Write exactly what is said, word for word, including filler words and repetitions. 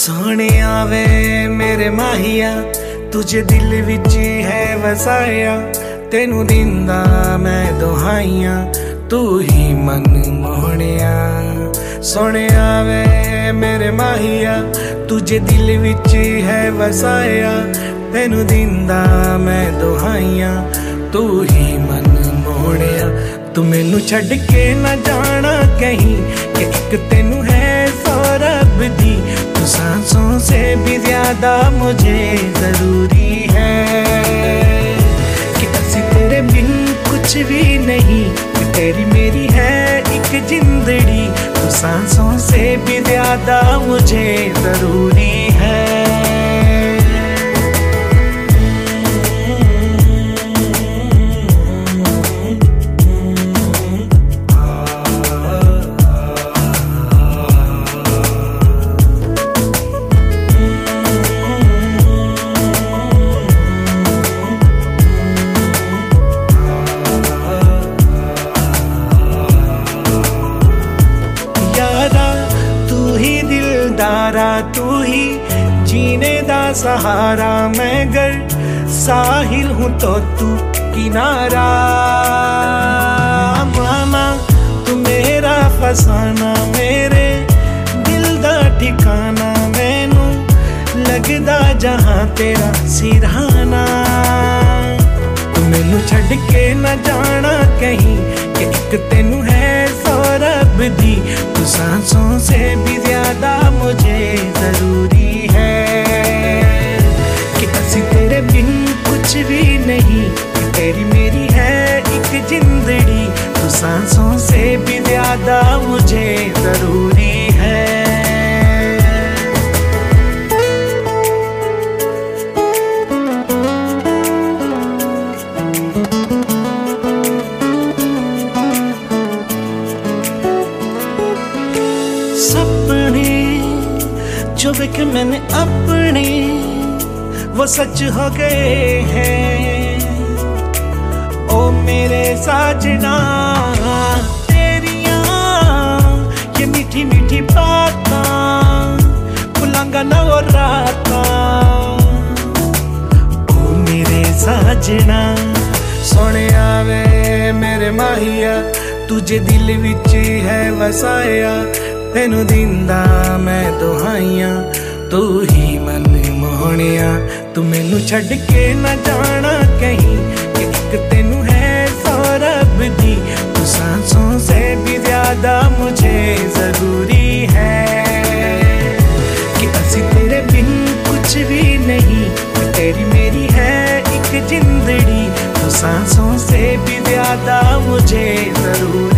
सोने आवे मेरे माहिया, तुझे दिल विच है वसाया। तेनू दिंदा मैं दुहाइयां, तू ही मन मोहनिया। सोने आवे मेरे माहिया, तुझे दिल विच है वसाया। तेनू दिंदा मैं दुहाइयां, तू ही मन मोहनिया। तू मैनू छड्ड के ना जाना कहीं, कि एक तेनू है सौरभ दी। तू सांसों से भी ज्यादा मुझे जरूरी है, कि असी तेरे बिन कुछ भी नहीं। तेरी मेरी है एक जिंदड़ी, तू सांसों से भी ज्यादा मुझे जरूरी है। दारा तू ही जीने दा सहारा, मैं गर साहिल हूँ तो तू किनारा। माना तू मेरा फसाना, मेरे दिल दा ठिकाना। मैनू लगदा जहाँ तेरा सिरहाना। तू मैनू छड्ड के ना जाना कहीं, कि एक तेनू है सौरभ दी। तू सांसों से भी ज्यादा मुझे जरूरी है, कि असी तेरे बिन कुछ भी नहीं। तेरी मेरी है एक जिंदड़ी, तू सांसों से भी ज्यादा मुझे जरूरी है। सपने जो देखे मैंने अपने, वो सच हो गए हैं। ओ मेरे साजना, तेरियां ये मीठी मीठी बातां, भुलांगा ना वो रातां। ओ मेरे साजना, सोने आवे मेरे माहिया, तुझे दिल विच है वसाया। तेनू दिंदा मैं दुहाइयां, तू ही मन मोहनिया। तू मैनू छड्ड के ना जाना कहीं, कि एक तेनू है सौरभ दी। तू सांसों से भी ज्यादा मुझे जरूरी है, कि असी तेरे बिन कुछ भी नहीं। तेरी मेरी है एक जिंदड़ी, तू सांसों से भी ज्यादा मुझे जरूरी।